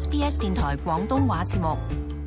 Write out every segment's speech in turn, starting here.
SBS 電台廣東話節目。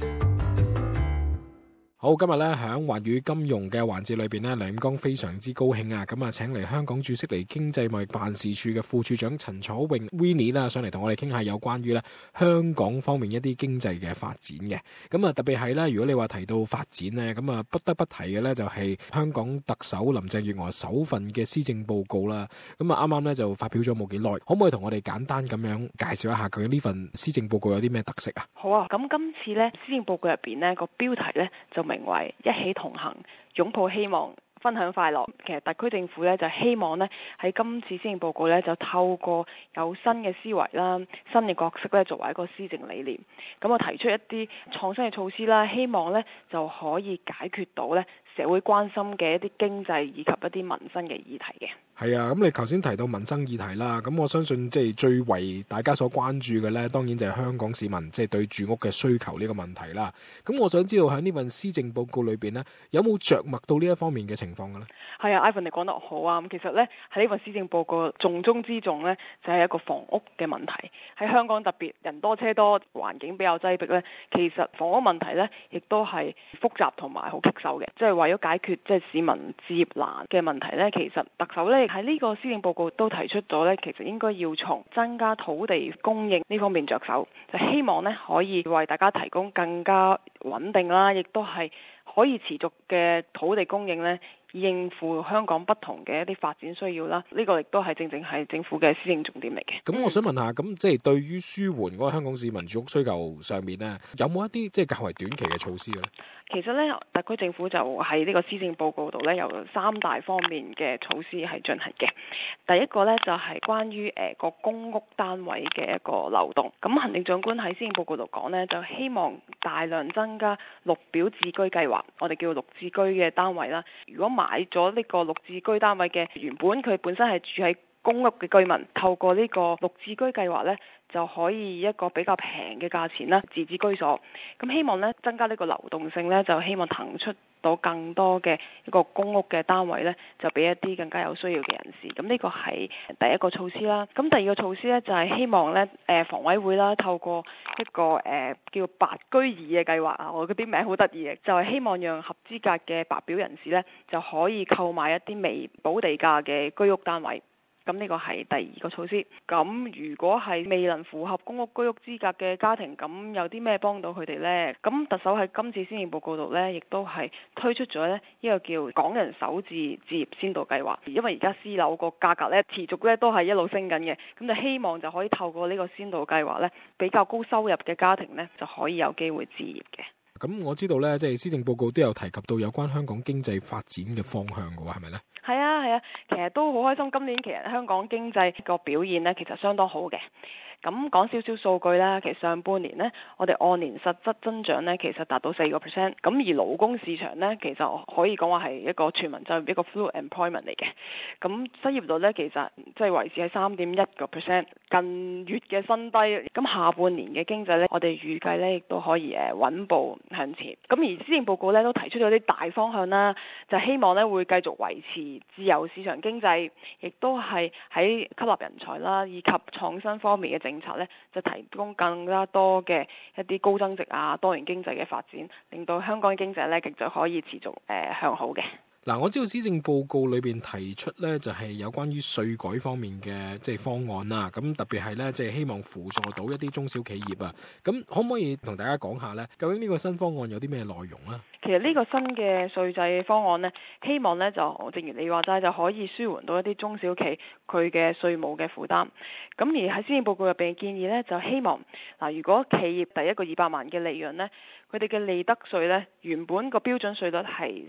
好，今日咧喺華語金融嘅環節裏邊咧，梁焱剛非常之高興啊！咁啊，請嚟香港駐悉尼經濟貿易辦事處嘅副處長陳楚穎 Winnie 啦，上嚟同我哋傾下有關於咧香港方面一啲經濟嘅發展嘅。咁啊，特別係咧，如果你話提到發展咧，咁啊不得不提嘅咧就係香港特首林鄭月娥首份嘅施政報告啦。咁啊，啱啱咧就發表咗冇幾耐，可唔可以同我哋簡單咁樣介紹一下究竟呢份施政報告有啲咩特色啊？ 好啊，咁今次咧施政報告入邊呢個標題咧就名為一起同行，擁抱希望，分享快樂。其實特區政府咧就希望咧喺今次施政報告咧就透過有新嘅思維啦、新嘅角色咧作為一個施政理念，咁我提出一啲創新嘅措施啦，希望咧就可以解決到咧社會關心嘅一啲經濟以及一啲民生嘅議題嘅。 係啊，咁你頭先提到民生議題啦，咁我相信即係最為大家所關注嘅呢，當然就係香港市民即係對住屋嘅需求呢個問題啦。咁我想知道喺呢份施政報告裏邊呢，有冇着墨到呢一方面嘅情況嘅呢？ 係啊，Ivan 你講得好啊。咁其實呢，喺呢份施政報告重中之重呢，就係一個房屋嘅問題。喺香港特別人多車多，環境比較擠迫呢，其實房屋問題呢，亦都係複雜同埋好棘手嘅。即係為咗解決即係市民置業難嘅問題呢，其實特首呢喺呢個施政報告都提出咗呢，其實應該要從增加土地供應呢方面着手，就希望呢可以為大家提供更加穩定啦，亦都係可以持續嘅土地供應呢，應付香港不同嘅一啲發展需要啦。呢個亦都係正正係政府嘅施政重點嚟嘅。 咁我想問下，咁即係對於舒緩嗰個香港市民住屋需求上面呢，有冇一啲即係較為短期嘅措施嘅咧？ 其實呢，特區政府就喺呢個施政報告度呢，有3大方面嘅措施係進行嘅。第一個呢，就係關於個公屋單位嘅一個流動。咁行政長官喺施政報告度講呢，就希望大量增加綠表置居計劃，我哋叫綠置居嘅單位啦。如果買咗呢個綠置居單位嘅，原本佢本身係住喺公屋嘅居民，透過呢個綠置居計劃呢，就可以一個比較平嘅價錢啦，自置居所。咁希望呢增加呢個流動性呢，就希望騰出到更多嘅一個公屋嘅單位呢，就俾一啲更加有需要嘅人士。咁呢個係第一個措施啦。咁第二個措施呢，就係希望呢房委會啦，透過一個叫白居二嘅計劃啊，我嗰啲名好得意嘅，就係希望讓合資格嘅白表人士呢，就可以購買一啲未補地價嘅居屋單位。咁呢個係第二個措施。咁如果係未能符合公屋居屋資格嘅家庭，咁有啲咩幫到佢哋呢？咁特首喺今次施政報告度呢，亦都係推出咗呢個叫港人首置置業先導計劃。因為而家私樓個價格呢，持續呢都係一路升緊嘅，咁就希望就可以透過呢個先導計劃呢，比較高收入嘅家庭呢，就可以有機會置業嘅。 咁我知道咧，即係施政報告都有提及到有關香港經濟發展嘅方向嘅喎，係咪呢？ 係啊，其實都好開心。今年其實香港經濟個表現呢，其實相當好嘅。咁講少少數據啦，其實上半年呢，我哋按年實質增長呢，其實達到4%。咁而勞工市場呢，其實可以講話係一個全民就業，一個 full employment 嚟嘅。咁失業率呢，其實即係維持喺3.1%，近月嘅新低。咁下半年嘅經濟呢，我哋預計呢亦都可以穩步向前。咁而施政報告呢，都提出咗啲大方向啦，就希望呢會繼續維持自由市場經濟，亦都係喺吸納人才啦，以及創新方面嘅政策呢，就提供更加多嘅一啲高增值啊、多元經濟嘅發展，令到香港經濟呢，就可以持續向好嘅。 嗱，我知道施政報告裏邊提出咧，就係有關於稅改方面嘅即係方案啦。咁特別係咧，即係希望輔助到一啲中小企業啊。咁可唔可以同大家講下咧？究竟呢個新方案有啲咩內容咧？ 其實呢個新嘅稅制方案呢，希望呢就正如你話齋，就可以舒緩到一啲中小企佢嘅稅務嘅負擔。咁而喺施政報告入邊嘅建議呢，就希望如果企業第一個200萬嘅利潤呢，佢哋嘅利得稅呢，原本個標準稅率係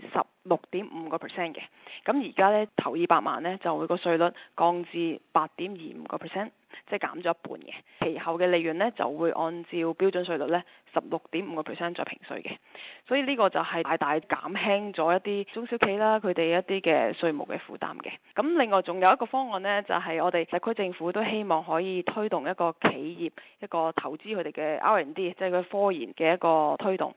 16.5%嘅，咁而家呢，頭200萬呢，就會個稅率降至8.25%，即係減咗一半嘅。其後嘅利潤呢，就會按照標準稅率呢16.5%再平稅嘅。所以呢個就係大大減輕咗一啲中小企啦，佢哋一啲嘅稅務嘅負擔嘅。咁另外仲有一個方案呢，就係我哋特區政府都希望可以推動一個企業一個投資佢哋嘅 R&D， 即係佢科研嘅一個推動。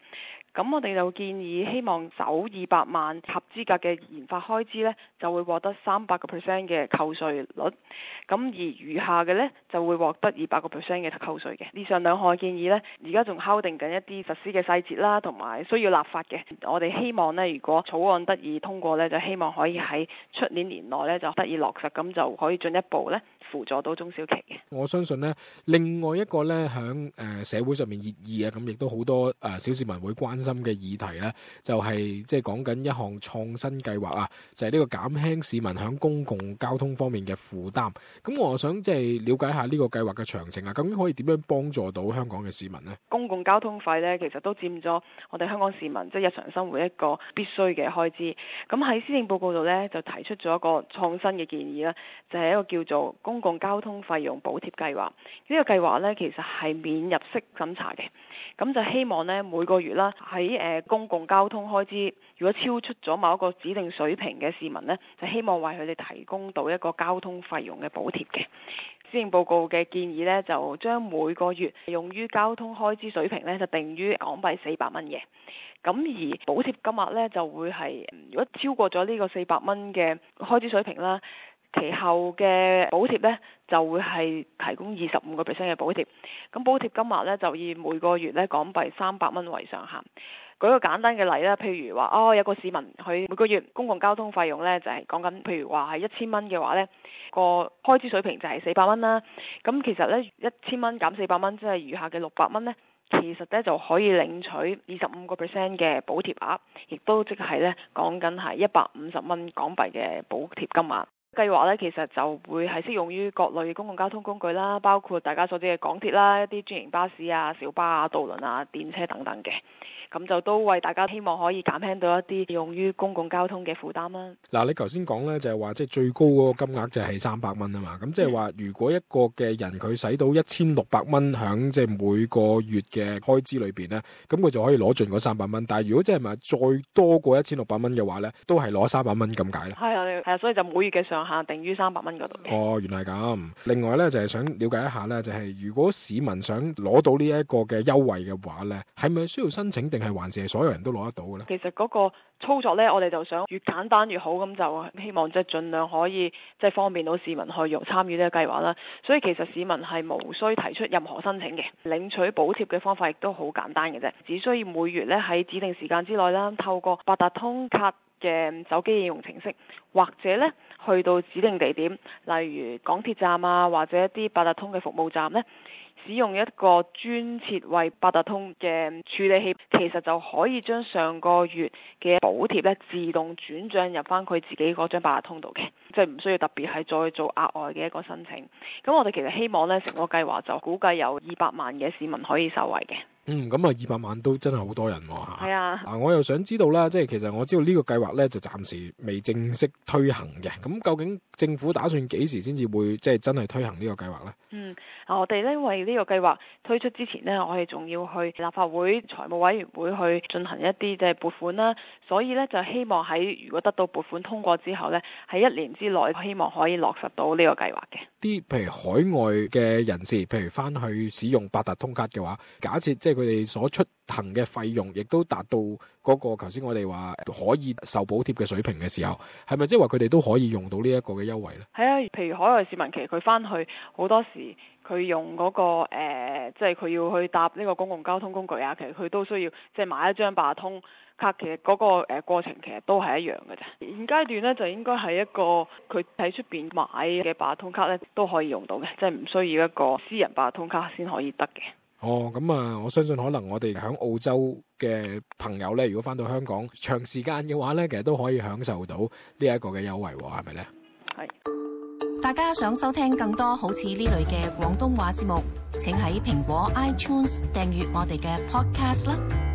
咁我哋就建議希望首200萬合資格嘅研發開支呢，就會獲得300% 嘅扣稅率，咁而餘下嘅呢，就會獲得200% 嘅扣稅嘅。以上兩項建議呢，而家仲敲定緊一啲實施嘅細節啦，同埋需要立法嘅。我哋希望呢，如果草案得以通過呢，就希望可以喺出年年內呢，就得以落實，咁就可以進一步呢，輔助到中小企嘅。 我相信呢，另外一個呢，響社會上面熱議啊，咁亦都好多小市民會關心嘅議題呢，就係即係講緊一項創新計劃啊，就係呢個減輕市民響公共交通方面嘅負擔。咁我想即係了解下呢個計劃嘅詳情啊，究竟可以點樣幫助到香港嘅市民呢？ 公共交通費呢，其實都佔咗我哋香港市民即係日常生活一個必須嘅開支。咁喺施政報告度呢，就提出咗一個創新嘅建議啦，就係一個叫做公共交通費用補貼計劃。呢個計劃呢，其實係免入息審查嘅，咁就希望呢，每個月啦喺公共交通開支如果超出咗某一個指定水平嘅市民呢，就希望為佢哋提供到一個交通費用嘅補貼嘅。施政報告嘅建議呢，就將每個月用於交通開支水平呢，就定於港幣400蚊嘅。咁而補貼金額呢，就會係如果超過咗呢個400蚊嘅開支水平啦，其後嘅補貼呢，就會係提供25% 嘅補貼。咁補貼金額呢，就以每個月呢港幣300蚊為上限。舉個簡單嘅例啦，譬如話有個市民佢每個月公共交通費用呢，就係講緊，譬如話係1000蚊嘅話呢，個開支水平就係400蚊啦。咁其實呢，1000蚊減400蚊，即係餘下嘅600蚊呢，其實呢就可以領取25% 嘅補貼額，亦都即係呢講緊係150蚊港幣嘅補貼金額。計劃呢，其實就會係適用於各類公共交通工具啦，包括大家所知嘅港鐵啦、一啲專營巴士啊、小巴啊、渡輪啊、電車等等嘅。咁就都為大家希望可以減輕到一啲用於公共交通嘅負擔啦。 嗱，你頭先講咧就係話即係最高嗰個金額就係300蚊啊嘛，咁即係話如果一個嘅人佢使到1600蚊響即係每個月嘅開支裏邊咧，咁佢就可以攞盡嗰300蚊。但係如果即係咪再多過1600蚊嘅話咧，都係攞300蚊咁解啦。 係啊，所以就每月嘅上限定於300蚊嗰度嘅。 哦，原來係咁。另外咧就係想了解一下咧，就係如果市民想攞到呢一個嘅優惠嘅話咧，係咪需要申請定係還是係所有人都攞得到嘅咧？ 其實嗰個操作呢，我哋就想越簡單越好，咁就希望即係盡量可以即係方便到市民去參與呢個計劃啦。所以其實市民係無需提出任何申請嘅，領取補貼嘅方法亦都好簡單嘅啫，只需要每月呢喺指定時間之內啦，透過八達通卡嘅手機應用程式，或者呢去到指定地點，例如港鐵站啊，或者一啲八達通嘅服務站呢，使用一個專設為八達通嘅處理器，其實就可以將上個月嘅補貼咧自動轉帳入翻佢自己嗰張八達通度嘅，即係唔需要特別係再做額外嘅一個申請。咁我哋其實希望咧成個計劃就估計有200萬嘅市民可以受惠嘅。 咁啊200萬都真係好多人喎嚇。 係啊。 我又想知道啦，即係其實我知道呢個計劃咧就暫時未正式推行嘅。咁究竟政府打算幾時先至會即係真係推行呢個計劃咧？ 我哋咧為呢個計劃推出之前呢，我哋仲要去立法會財務委員會去進行一啲即係撥款啦，所以咧就希望喺如果得到撥款通過之後咧，喺1年之內希望可以落實到呢個計劃嘅。啲譬如海外嘅人士，譬如翻去使用八達通卡嘅話，假設即係佢哋所出行嘅費用，亦都達到嗰個頭先我哋話可以受補貼嘅水平嘅時候，係咪即係話佢哋都可以用到呢一個嘅優惠咧？ 係啊，譬如海外市民其實佢翻去好多時，佢用嗰個即係佢要去搭呢個公共交通工具啊，其實佢都需要即係買一張八達通卡，其實嗰個過程其實都係一樣嘅啫。現階段咧就應該係一個佢喺出邊買嘅八達通卡咧都可以用到嘅，即係唔需要一個私人八達通卡先可以得嘅。 咁啊，我相信可能我哋喺澳洲嘅朋友咧，如果翻到香港長時間嘅話咧，其實都可以享受到呢一個嘅優惠，係咪咧？ 係。 大家想收聽更多好似呢類嘅廣東話節目，請喺蘋果 iTunes 訂閱我哋嘅 podcast 啦。